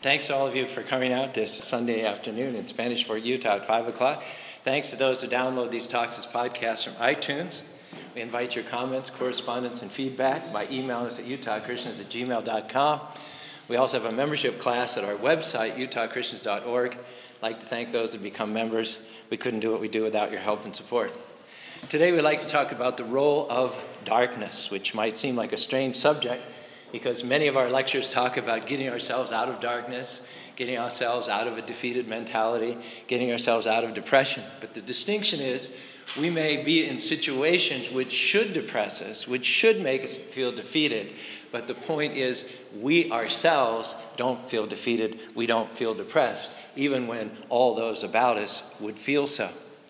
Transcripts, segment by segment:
Thanks to all of you for coming out this Sunday afternoon in Spanish Fort, Utah at 5 o'clock. Thanks to those who download these talks as podcasts from iTunes. We invite your comments, correspondence, and feedback by emailing us at utahchristians@gmail.com. We also have a membership class at our website, utahchristians.org. I'd like to thank those that become members. We couldn't do what we do without your help and support. Today we'd like to talk about the role of darkness, which might seem like a strange subject because many of our lectures talk about getting ourselves out of darkness, getting ourselves out of a defeated mentality, getting ourselves out of depression. But the distinction is we may be in situations which should depress us, which should make us feel defeated. But the point is we ourselves don't feel defeated. We don't feel depressed, even when all those about us would feel so.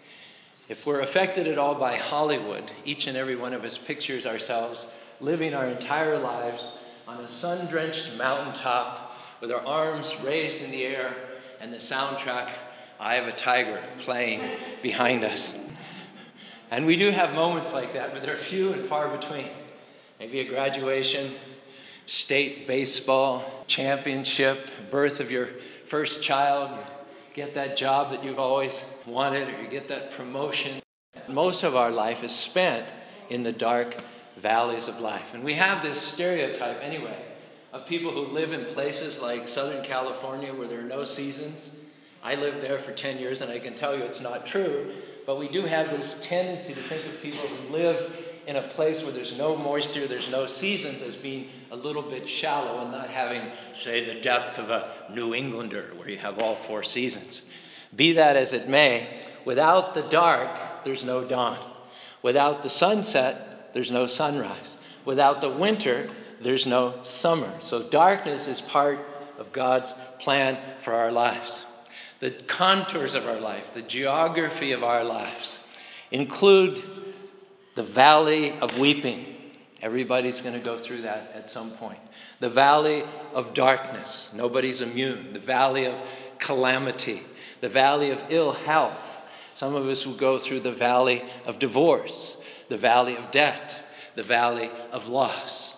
If we're affected at all by Hollywood, each and every one of us pictures ourselves living our entire lives on a sun-drenched mountaintop with our arms raised in the air and the soundtrack, Eye of a Tiger, playing behind us. And we do have moments like that, but they're few and far between. Maybe a graduation, state baseball championship, birth of your first child, you get that job that you've always wanted, or you get that promotion. Most of our life is spent in the dark valleys of life. And we have this stereotype anyway of people who live in places like Southern California where there are no seasons. I lived there for 10 years and I can tell you it's not true, but we do have this tendency to think of people who live in a place where there's no moisture, there's no seasons, as being a little bit shallow and not having, say, the depth of a New Englander where you have all 4 seasons. Be that as it may, without the dark, there's no dawn. Without the sunset, there's no sunrise. Without the winter, there's no summer. So darkness is part of God's plan for our lives. The contours of our life, the geography of our lives include the valley of weeping. Everybody's going to go through that at some point. The valley of darkness. Nobody's immune. The valley of calamity. The valley of ill health. Some of us will go through the valley of divorce. The valley of debt. The valley of loss.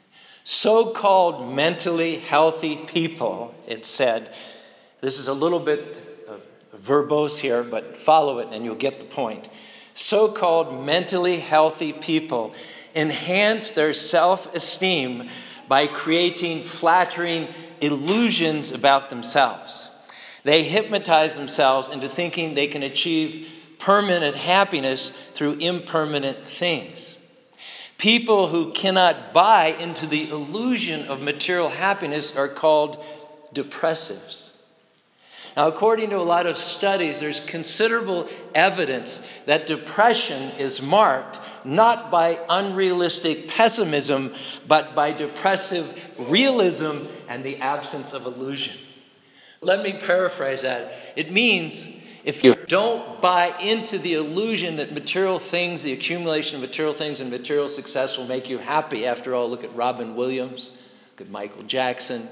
So-called mentally healthy people, it said, this is a little bit verbose here, but follow it and you'll get the point. So-called mentally healthy people enhance their self-esteem by creating flattering illusions about themselves. They hypnotize themselves into thinking they can achieve permanent happiness through impermanent things. People who cannot buy into the illusion of material happiness are called depressives. Now, according to a lot of studies, there's considerable evidence that depression is marked not by unrealistic pessimism, but by depressive realism and the absence of illusion. Let me paraphrase that. It means if you don't buy into the illusion that material things, the accumulation of material things and material success will make you happy. After all, look at Robin Williams, look at Michael Jackson.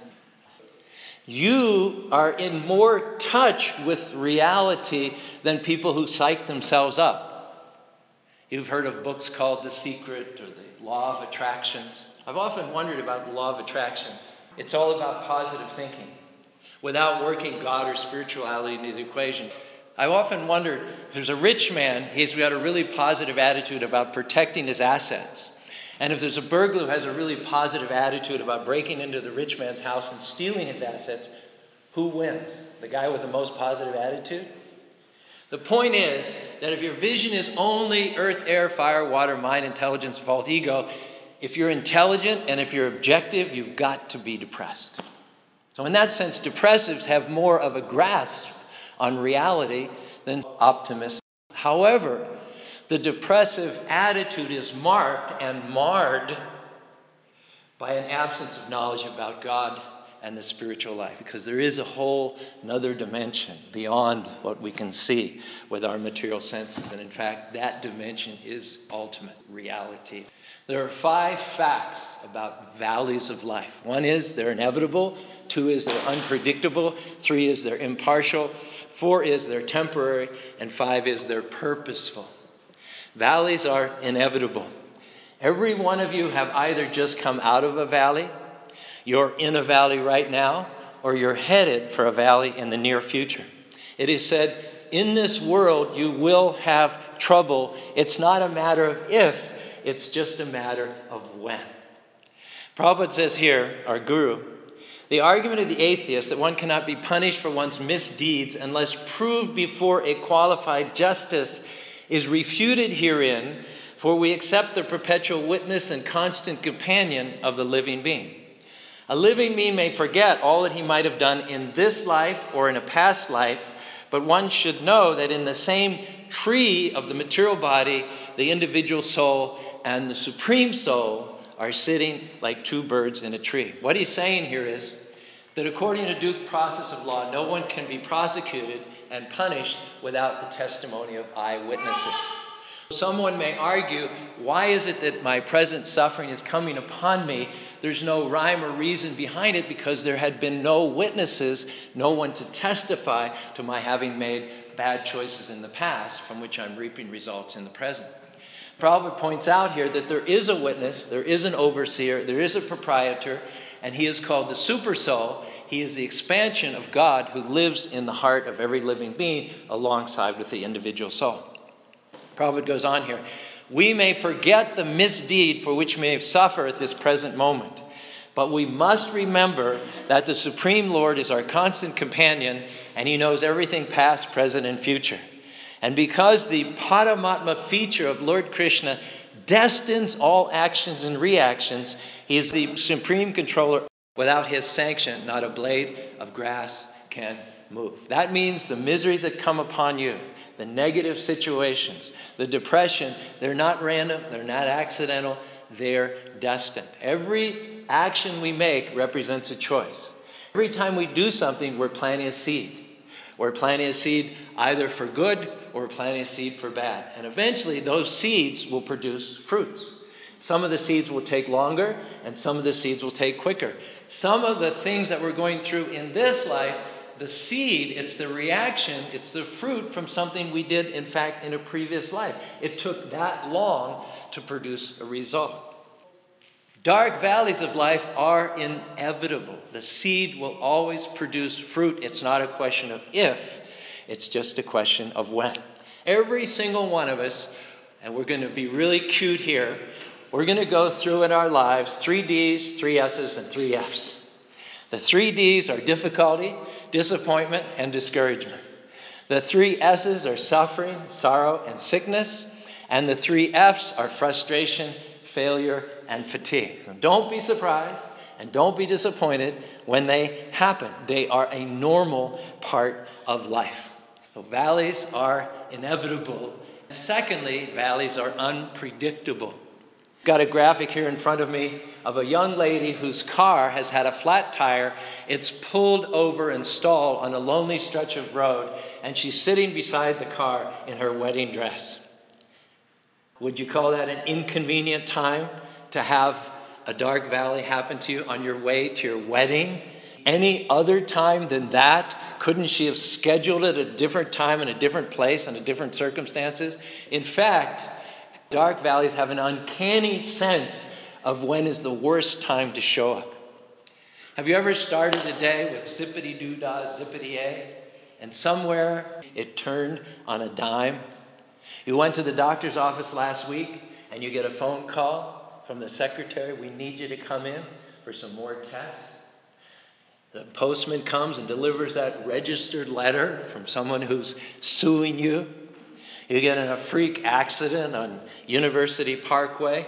You are in more touch with reality than people who psych themselves up. You've heard of books called The Secret or The Law of Attractions. I've often wondered about the law of attractions. It's all about positive thinking without working God or spirituality into the equation. I've often wondered, if there's a rich man, he's got a really positive attitude about protecting his assets. And if there's a burglar who has a really positive attitude about breaking into the rich man's house and stealing his assets, who wins? The guy with the most positive attitude? The point is that if your vision is only earth, air, fire, water, mind, intelligence, false ego, if you're intelligent and if you're objective, you've got to be depressed. So in that sense, depressives have more of a grasp on reality than optimists. However, the depressive attitude is marked and marred by an absence of knowledge about God and the spiritual life, because there is a whole another dimension beyond what we can see with our material senses. And in fact, that dimension is ultimate reality. There are 5 facts about valleys of life. 1 is they're inevitable. 2 is they're unpredictable. 3 is they're impartial. 4 is they're temporary. And 5 is they're purposeful. Valleys are inevitable. Every one of you have either just come out of a valley, you're in a valley right now, or you're headed for a valley in the near future. It is said, in this world you will have trouble. It's not a matter of if, it's just a matter of when. Prabhupada says here, our guru, the argument of the atheist that one cannot be punished for one's misdeeds unless proved before a qualified justice is refuted herein, for we accept the perpetual witness and constant companion of the living being. A living being may forget all that he might have done in this life or in a past life, but one should know that in the same tree of the material body, the individual soul and the supreme soul are sitting like two birds in a tree. What he's saying here is that according to due process of law, no one can be prosecuted and punished without the testimony of eyewitnesses. Someone may argue, why is it that my present suffering is coming upon me? There's no rhyme or reason behind it because there had been no witnesses, no one to testify to my having made bad choices in the past from which I'm reaping results in the present. Prabhupada points out here that there is a witness, there is an overseer, there is a proprietor, and he is called the super soul. He is the expansion of God who lives in the heart of every living being alongside with the individual soul. Prabhupada goes on here. We may forget the misdeed for which we may suffer at this present moment, but we must remember that the Supreme Lord is our constant companion and he knows everything past, present, and future. And because the Paramatma feature of Lord Krishna destines all actions and reactions, he is the supreme controller. Without his sanction, not a blade of grass can move. That means the miseries that come upon you, the negative situations, the depression, they're not random, they're not accidental, they're destined. Every action we make represents a choice. Every time we do something, we're planting a seed. We're planting a seed either for good or we're planting a seed for bad. And eventually those seeds will produce fruits. Some of the seeds will take longer and some of the seeds will take quicker. Some of the things that we're going through in this life, the seed, it's the reaction, it's the fruit from something we did, in fact, in a previous life. It took that long to produce a result. Dark valleys of life are inevitable. The seed will always produce fruit. It's not a question of if, it's just a question of when. Every single one of us, and we're going to be really cute here, we're going to go through in our lives 3 D's, 3 S's, and 3 F's. The 3 D's are difficulty, disappointment, and discouragement. The 3 S's are suffering, sorrow, and sickness. And the 3 F's are frustration, failure, and fatigue. So don't be surprised and don't be disappointed when they happen. They are a normal part of life. So valleys are inevitable. Secondly, valleys are unpredictable. Got a graphic here in front of me of a young lady whose car has had a flat tire. It's pulled over and stalled on a lonely stretch of road, and she's sitting beside the car in her wedding dress. Would you call that an inconvenient time to have a dark valley happen to you on your way to your wedding? Any other time than that? Couldn't she have scheduled it at a different time in a different place under different circumstances? In fact, dark valleys have an uncanny sense of when is the worst time to show up. Have you ever started a day with zippity-doo-dah, zippity-a, and somewhere it turned on a dime? You went to the doctor's office last week and you get a phone call from the secretary, we need you to come in for some more tests. The postman comes and delivers that registered letter from someone who's suing you. You get in a freak accident on University Parkway.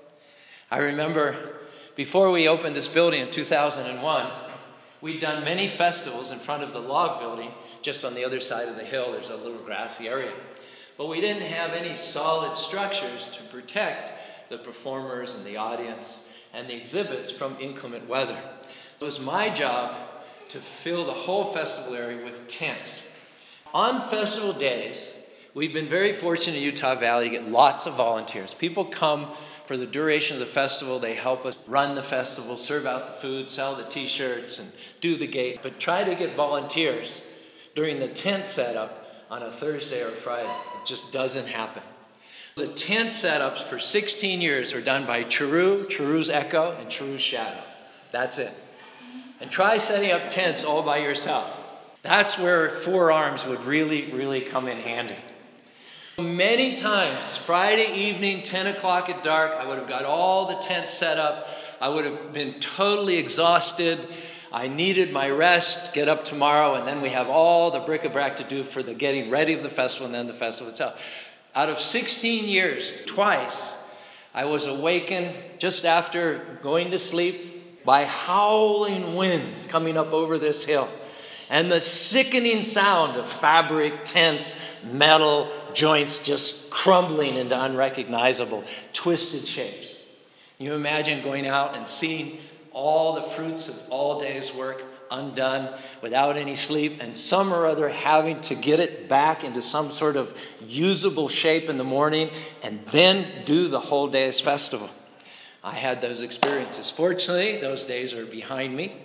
I remember before we opened this building in 2001, we'd done many festivals in front of the log building. Just on the other side of the hill, there's a little grassy area. But we didn't have any solid structures to protect the performers and the audience and the exhibits from inclement weather. It was my job to fill the whole festival area with tents. On festival days, we've been very fortunate in Utah Valley to get lots of volunteers. People come for the duration of the festival. They help us run the festival, serve out the food, sell the t-shirts, and do the gate. But try to get volunteers during the tent setup on a Thursday or Friday. It just doesn't happen. The tent setups for 16 years are done by Chiru, Chiru's Echo, and Chiru's Shadow. That's it. And try setting up tents all by yourself. That's where 4 arms would really, really come in handy. Many times, Friday evening, 10 o'clock at dark, I would have got all the tents set up. I would have been totally exhausted. I needed my rest, get up tomorrow, and then we have all the bric-a-brac to do for the getting ready of the festival and then the festival itself. Out of 16 years, twice, I was awakened just after going to sleep by howling winds coming up over this hill and the sickening sound of fabric, tents, metal joints just crumbling into unrecognizable, twisted shapes. You imagine going out and seeing all the fruits of all day's work undone without any sleep, and some or other having to get it back into some sort of usable shape in the morning and then do the whole day's festival. I had those experiences. Fortunately, those days are behind me.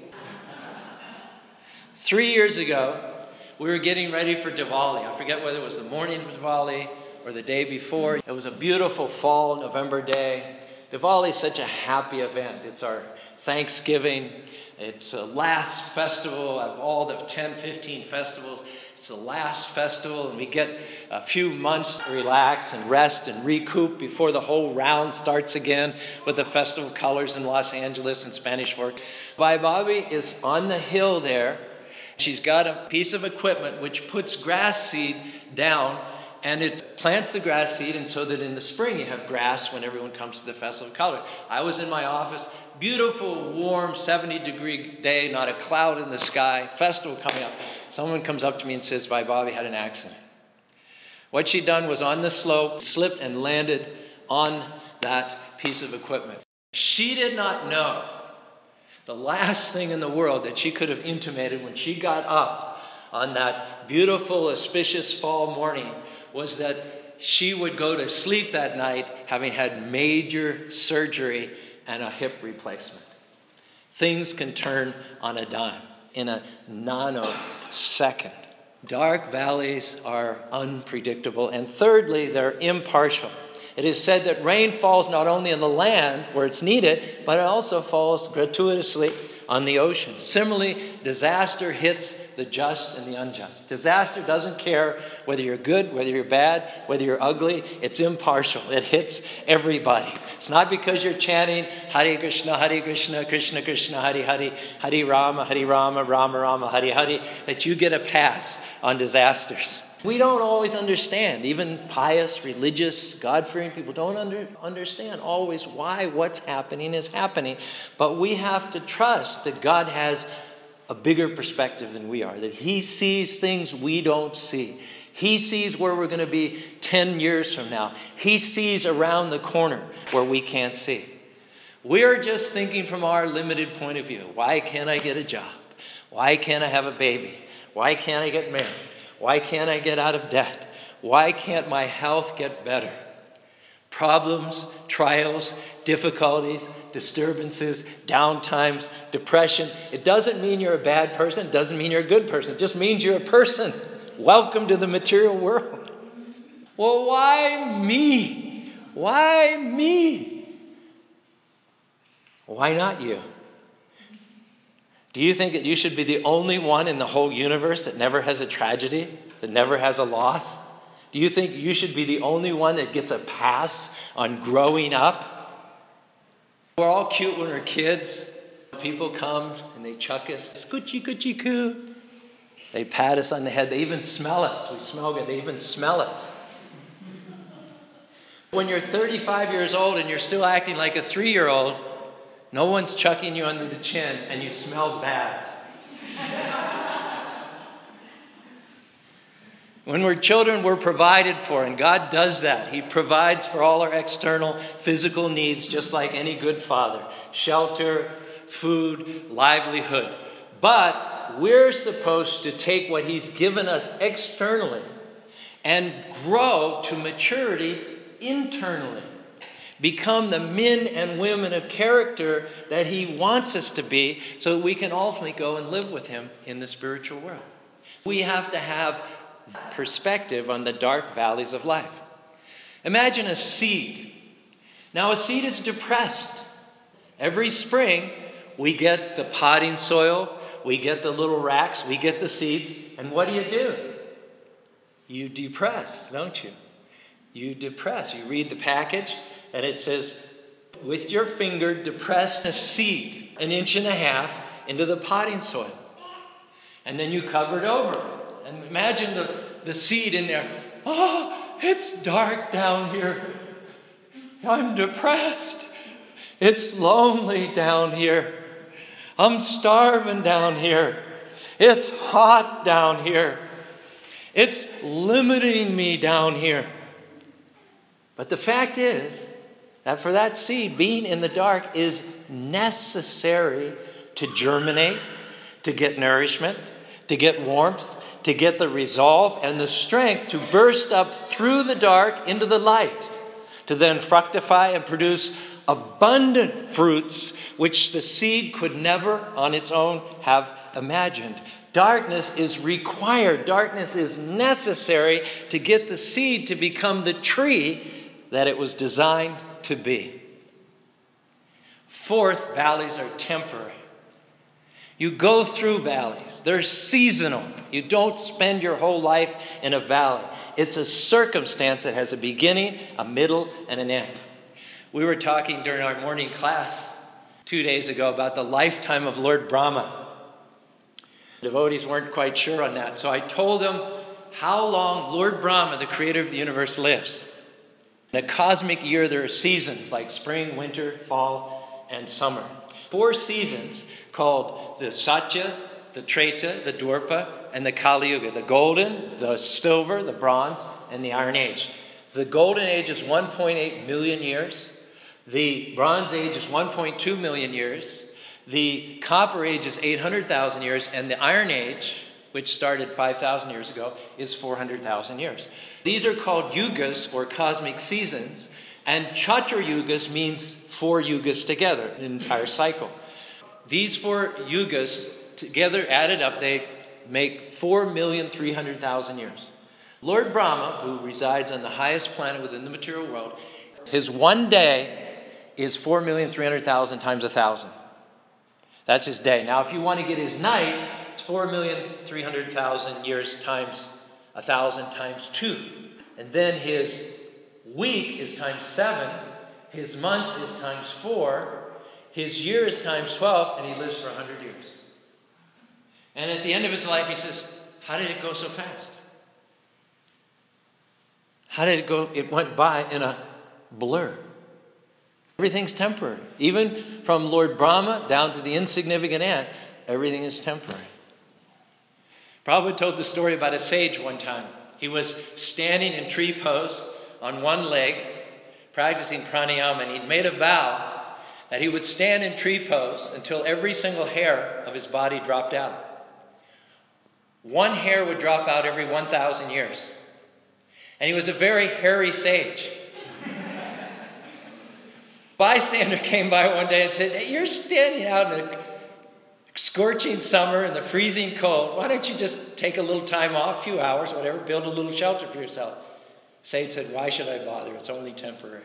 3 years ago, we were getting ready for Diwali. I forget whether it was the morning of Diwali or the day before. It was a beautiful fall November day. Diwali is such a happy event. It's our Thanksgiving. It's the last festival of all the 10, 15 festivals. It's the last festival, and we get a few months to relax and rest and recoup before the whole round starts again with the festival colors in Los Angeles and Spanish Fork. Vaibhavi is on the hill there. She's got a piece of equipment which puts grass seed down, and it plants the grass seed, and so that in the spring you have grass when everyone comes to the Festival of Colors. I was in my office, beautiful, warm, 70-degree day, not a cloud in the sky, festival coming up. Someone comes up to me and says, Vaibhavi had an accident. What she'd done was on the slope, slipped and landed on that piece of equipment. She did not know the last thing in the world that she could have intimated when she got up on that beautiful, auspicious fall morning was that she would go to sleep that night having had major surgery and a hip replacement. Things can turn on a dime in a nanosecond. Dark valleys are unpredictable. And thirdly, they're impartial. It is said that rain falls not only on the land where it's needed, but it also falls gratuitously on the ocean. Similarly, disaster hits the just and the unjust. Disaster doesn't care whether you're good, whether you're bad, whether you're ugly. It's impartial. It hits everybody. It's not because you're chanting Hare Krishna, Krishna Krishna, Hare Hare, Hare Rama, Rama Rama, Hare Hare, that you get a pass on disasters. We don't always understand. Even pious, religious, God-fearing people don't understand always why what's happening is happening. But we have to trust that God has a bigger perspective than we are, that He sees things we don't see. He sees where we're going to be 10 years from now. He sees around the corner where we can't see. We're just thinking from our limited point of view. Why can't I get a job? Why can't I have a baby? Why can't I get married? Why can't I get out of debt? Why can't my health get better? Problems, trials, difficulties, disturbances, downtimes, depression. It doesn't mean you're a bad person. It doesn't mean you're a good person. It just means you're a person. Welcome to the material world. Well, why me? Why me? Why not you? Do you think that you should be the only one in the whole universe that never has a tragedy, that never has a loss? Do you think you should be the only one that gets a pass on growing up? We're all cute when we're kids. People come and they chuck us, scoochie coochie coo. They pat us on the head. They even smell us. We smell good. They even smell us. When you're 35 years old and you're still acting like a 3-year-old, no one's chucking you under the chin and you smell bad. When we're children, we're provided for, and God does that. He provides for all our external physical needs, just like any good father. Shelter, food, livelihood. But we're supposed to take what He's given us externally and grow to maturity internally. Become the men and women of character that He wants us to be so that we can ultimately go and live with Him in the spiritual world. We have to have perspective on the dark valleys of life. Imagine a seed. Now, a seed is depressed. Every spring, We get the potting soil, we get the little racks, we get the seeds, and what do? You depress, don't you? You depress. You read the package, and it says, with your finger, depress a seed 1.5 inches into the potting soil. And then you cover it over. And imagine the seed in there. Oh, it's dark down here. I'm depressed. It's lonely down here. I'm starving down here. It's hot down here. It's limiting me down here. But the fact is that for that seed, being in the dark is necessary to germinate, to get nourishment, to get warmth, to get the resolve and the strength to burst up through the dark into the light, to then fructify and produce abundant fruits which the seed could never on its own have imagined. Darkness is required. Darkness is necessary to get the seed to become the tree that it was designed to be. Fourth, valleys are temporary. You go through valleys. They're seasonal. You don't spend your whole life in a valley. It's a circumstance that has a beginning, a middle, and an end. We were talking during our morning class 2 days ago about the lifetime of Lord Brahma. Devotees weren't quite sure on that, so I told them how long Lord Brahma, the creator of the universe, lives. In a cosmic year, there are seasons like spring, winter, fall, and summer. 4 seasons called the Satya, the Treta, the Dwapara, and the Kali Yuga. The golden, the silver, the bronze, and the iron age. The golden age is 1.8 million years. The bronze age is 1.2 million years. The copper age is 800,000 years. And the iron age, which started 5,000 years ago, is 400,000 years. These are called yugas, or cosmic seasons. And Chatra yugas means 4 yugas together, the entire cycle. These 4 yugas together, added up, they make 4,300,000 years. Lord Brahma, who resides on the highest planet within the material world, his one day is 4,300,000 times 1,000. That's his day. Now, if you want to get his night, it's 4,300,000 years times 1,000 times 2. And then his week is times 7. His month is times 4. His year is times 12, and he lives for 100 years. And at the end of his life, he says, how did it go so fast? How did it go? It went by in a blur. Everything's temporary. Even from Lord Brahma down to the insignificant ant, everything is temporary. Prabhupada told the story about a sage one time. He was standing in tree pose on one leg, practicing pranayama, and he'd made a vow that he would stand in tree pose until every single hair of his body dropped out. One hair would drop out every 1,000 years. And he was a very hairy sage. Bystander came by one day and said, hey, you're standing out in the scorching summer in the freezing cold. Why don't you just take a little time off, a few hours, whatever, build a little shelter for yourself? Sage said, why should I bother? It's only temporary.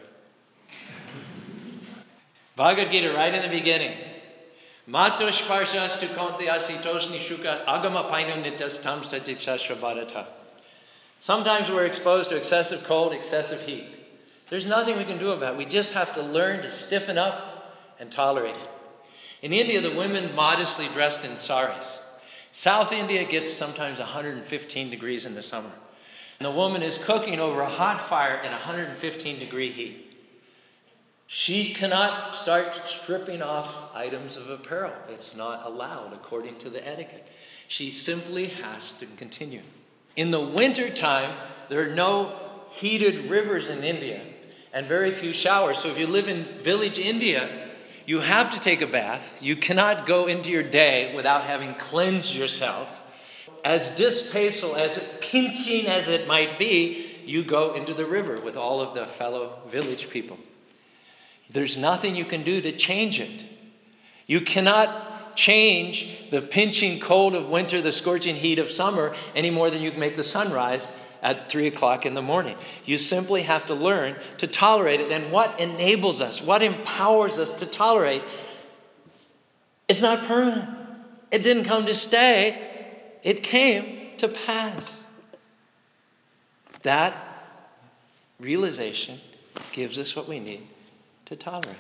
Bhagavad Gita, right in the beginning. Matosh parshas tu konte asitos nishuka agama painum nitas tam statikshastra bharata. Sometimes we're exposed to excessive cold, excessive heat. There's nothing we can do about it. We just have to learn to stiffen up and tolerate it. In India, the women modestly dressed in saris. South India gets sometimes 115 degrees in the summer. And the woman is cooking over a hot fire in 115 degree heat. She cannot start stripping off items of apparel. It's not allowed according to the etiquette. She simply has to continue. In the winter time, there are no heated rivers in India and very few showers. So if you live in village India, you have to take a bath. You cannot go into your day without having cleansed yourself. As distasteful, as pinching as it might be, you go into the river with all of the fellow village people. There's nothing you can do to change it. You cannot change the pinching cold of winter, the scorching heat of summer, any more than you can make the sunrise at 3 o'clock in the morning. You simply have to learn to tolerate it. And what enables us, what empowers us to tolerate It's not permanent. It didn't come to stay. It came to pass. That realization gives us what we need to tolerate.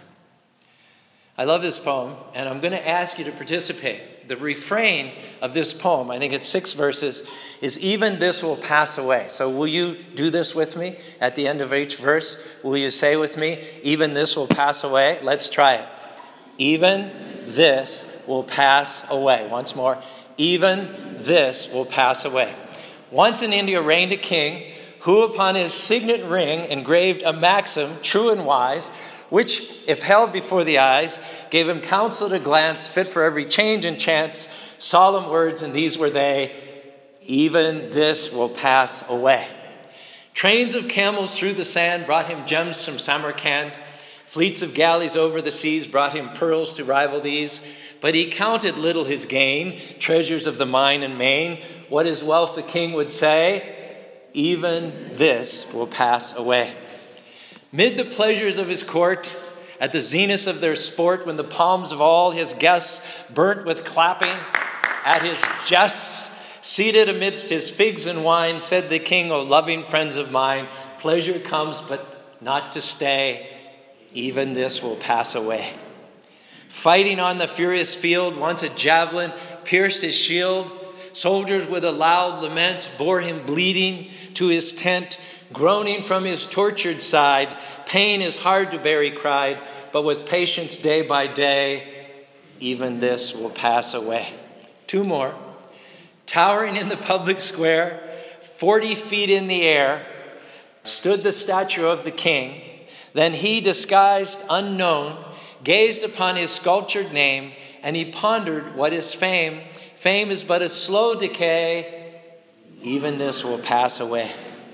I love this poem, and I'm going to ask you to participate. The refrain of this poem, I think it's 6 verses, is even this will pass away. So will you do this with me? At the end of each verse, will you say with me, even this will pass away? Let's try it. Even this will pass away. Once more. Even this will pass away. Once in India reigned a king who upon his signet ring engraved a maxim, true and wise, which, if held before the eyes, gave him counsel at a glance, fit for every change and chance, solemn words, and these were they, even this will pass away. Trains of camels through the sand brought him gems from Samarkand. Fleets of galleys over the seas brought him pearls to rival these. But he counted little his gain, treasures of the mine and main. What his wealth the king would say, even this will pass away. Mid the pleasures of his court, at the zenith of their sport, when the palms of all his guests burnt with clapping at his jests, seated amidst his figs and wine, said the king, O loving friends of mine, pleasure comes but not to stay, even this will pass away. Fighting on the furious field, once a javelin pierced his shield. Soldiers with a loud lament bore him bleeding to his tent. Groaning from his tortured side, pain is hard to bear, he cried, but with patience day by day, even this will pass away. 2 more. Towering in the public square, 40 feet in the air, stood the statue of the king. Then he, disguised unknown, gazed upon his sculptured name, and he pondered what is fame. Fame is but a slow decay, even this will pass away.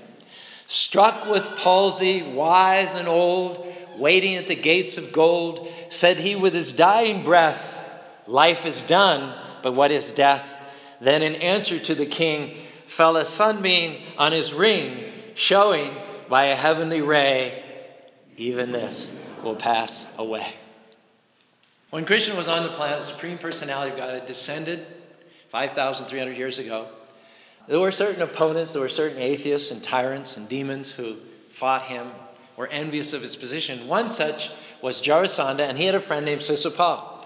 Struck with palsy, wise and old, waiting at the gates of gold, said he with his dying breath, life is done, but what is death? Then in answer to the king, fell a sunbeam on his ring, showing by a heavenly ray, even this will pass away. When Krishna was on the planet, the Supreme Personality of God had descended 5,300 years ago. There were certain opponents, there were certain atheists and tyrants and demons who fought him, were envious of his position. One such was Jarasandha, and he had a friend named Sisupal.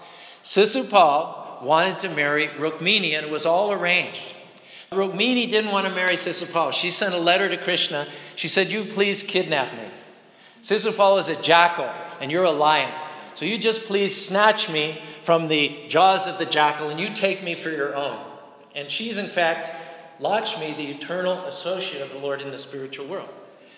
Sisupal wanted to marry Rukmini, and it was all arranged. Rukmini didn't want to marry Sisupal. She sent a letter to Krishna. She said, you please kidnap me. Sisupal is a jackal, and you're a lion. So you just please snatch me from the jaws of the jackal, and you take me for your own. And she's, in fact, Lakshmi, the eternal associate of the Lord in the spiritual world.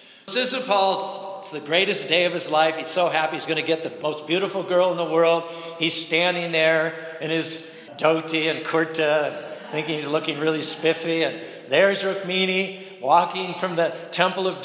Sisupal, it's the greatest day of his life. He's so happy he's going to get the most beautiful girl in the world. He's standing there in his dhoti and kurta, thinking he's looking really spiffy. And there's Rukmini walking from the temple of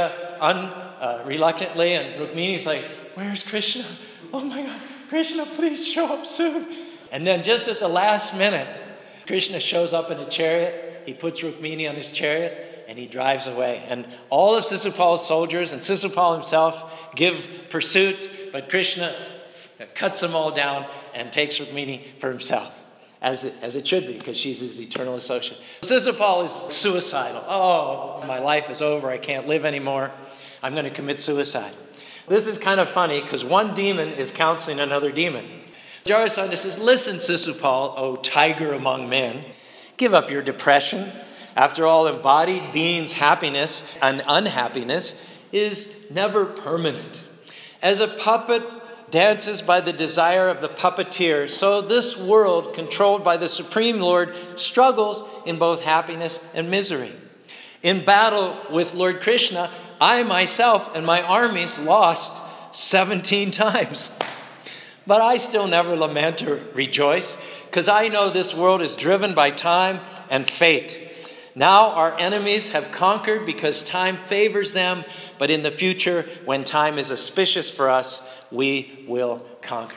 Durga reluctantly. And Rukmini's like, where's Krishna? Oh my God, Krishna, please show up soon. And then just at the last minute, Krishna shows up in a chariot. He puts Rukmini on his chariot and he drives away. And all of Sisupal's soldiers and Sisupal himself give pursuit, but Krishna cuts them all down and takes Rukmini for himself, as it should be, because she's his eternal associate. Sisupal is suicidal. Oh, my life is over. I can't live anymore. I'm going to commit suicide. This is kind of funny because one demon is counseling another demon. Jarasandha says, listen, Sisupal, O tiger among men, give up your depression. After all, embodied being's happiness and unhappiness is never permanent. As a puppet dances by the desire of the puppeteer, so this world, controlled by the Supreme Lord, struggles in both happiness and misery. In battle with Lord Krishna, I myself and my armies lost 17 times. But I still never lament or rejoice, because I know this world is driven by time and fate. Now our enemies have conquered because time favors them, but in the future, when time is auspicious for us, we will conquer.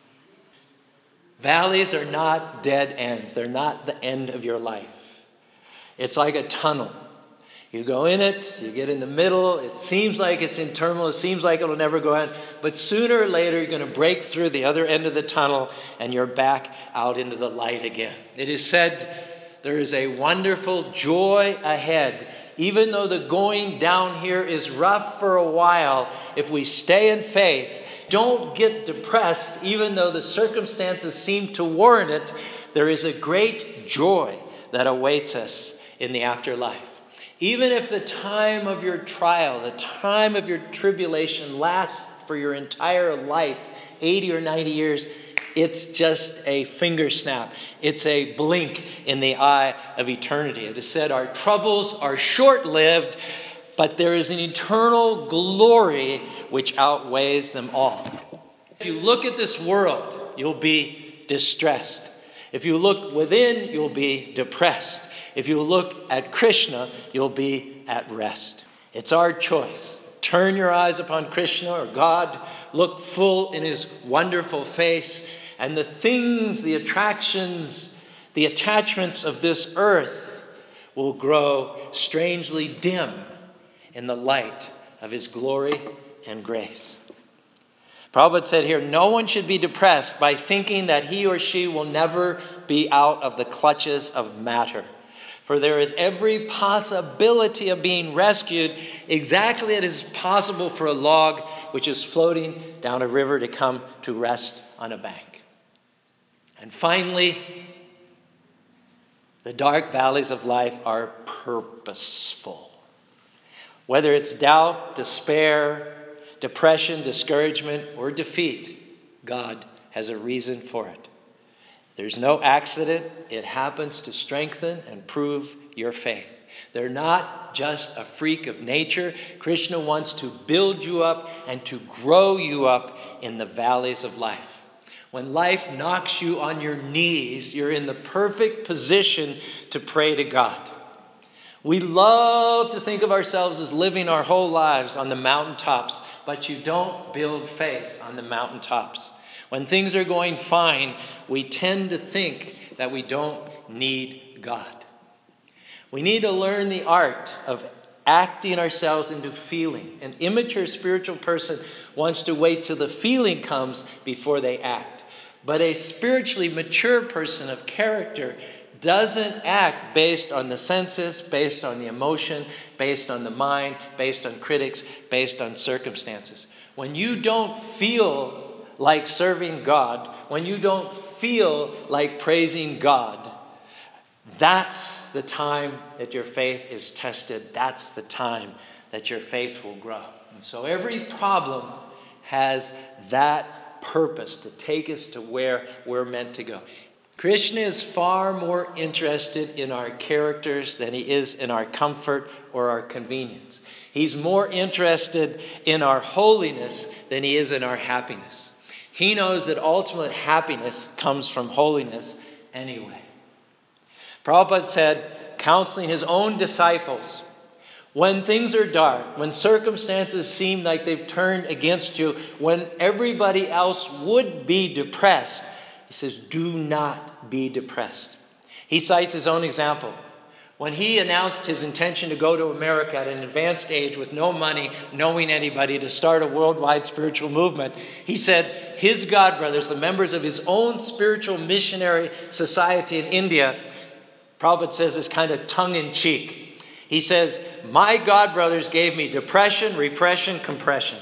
Valleys are not dead ends. They're not the end of your life. It's like a tunnel. You go in it, you get in the middle, it seems like it's in turmoil, it seems like it'll never go end, but sooner or later you're going to break through the other end of the tunnel and you're back out into the light again. It is said there is a wonderful joy ahead. Even though the going down here is rough for a while, if we stay in faith, don't get depressed, even though the circumstances seem to warrant it, there is a great joy that awaits us in the afterlife. Even if the time of your trial, the time of your tribulation lasts for your entire life, 80 or 90 years, it's just a finger snap. It's a blink in the eye of eternity. It is said our troubles are short-lived, but there is an eternal glory which outweighs them all. If you look at this world, you'll be distressed. If you look within, you'll be depressed. If you look at Krishna, you'll be at rest. It's our choice. Turn your eyes upon Krishna or God. Look full in his wonderful face. And the things, the attractions, the attachments of this earth will grow strangely dim in the light of his glory and grace. Prabhupada said here, no one should be depressed by thinking that he or she will never be out of the clutches of matter. For there is every possibility of being rescued exactly as it is possible for a log which is floating down a river to come to rest on a bank. And finally, the dark valleys of life are purposeful. Whether it's doubt, despair, depression, discouragement, or defeat, God has a reason for it. There's no accident. It happens to strengthen and prove your faith. They're not just a freak of nature. Krishna wants to build you up and to grow you up in the valleys of life. When life knocks you on your knees, you're in the perfect position to pray to God. We love to think of ourselves as living our whole lives on the mountaintops, but you don't build faith on the mountaintops. When things are going fine, we tend to think that we don't need God. We need to learn the art of acting ourselves into feeling. An immature spiritual person wants to wait till the feeling comes before they act. But a spiritually mature person of character doesn't act based on the senses, based on the emotion, based on the mind, based on critics, based on circumstances. When you don't feel like serving God, when you don't feel like praising God, that's the time that your faith is tested. That's the time that your faith will grow. And so every problem has that purpose to take us to where we're meant to go. Krishna is far more interested in our characters than he is in our comfort or our convenience. He's more interested in our holiness than he is in our happiness. He knows that ultimate happiness comes from holiness anyway. Prabhupada said, counseling his own disciples, when things are dark, when circumstances seem like they've turned against you, when everybody else would be depressed, he says, do not be depressed. He cites his own example. When he announced his intention to go to America at an advanced age with no money, knowing anybody, to start a worldwide spiritual movement, he said his godbrothers, the members of his own spiritual missionary society in India, Prabhupada says this kind of tongue-in-cheek. He says, my godbrothers gave me depression, repression, compression.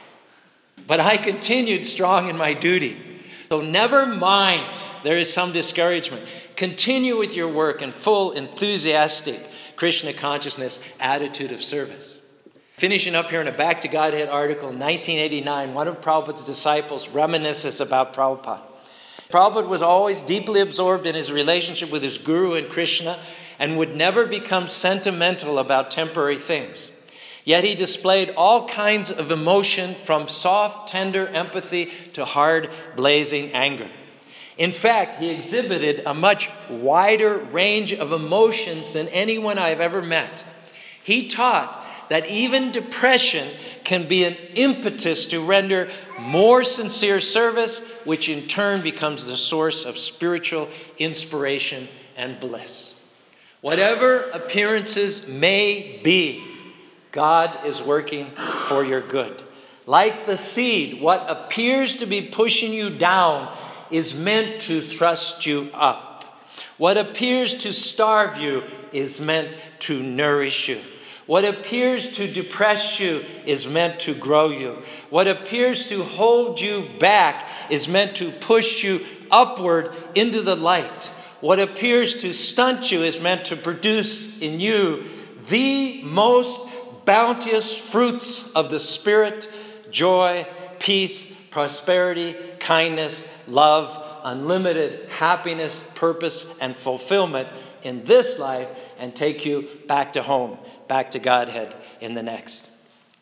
But I continued strong in my duty. So never mind, there is some discouragement. Continue with your work in full, enthusiastic Krishna consciousness attitude of service. Finishing up here in a Back to Godhead article in 1989, one of Prabhupada's disciples reminisces about Prabhupada. Prabhupada was always deeply absorbed in his relationship with his guru and Krishna and would never become sentimental about temporary things. Yet he displayed all kinds of emotion, from soft, tender empathy to hard, blazing anger. In fact, he exhibited a much wider range of emotions than anyone I've ever met. He taught that even depression can be an impetus to render more sincere service, which in turn becomes the source of spiritual inspiration and bliss. Whatever appearances may be, God is working for your good. Like the seed, what appears to be pushing you down is meant to thrust you up. What appears to starve you is meant to nourish you. What appears to depress you is meant to grow you. What appears to hold you back is meant to push you upward into the light. What appears to stunt you is meant to produce in you the most bounteous fruits of the Spirit: joy, peace, prosperity, kindness, love, unlimited happiness, purpose, and fulfillment in this life, and take you back to home, back to Godhead in the next.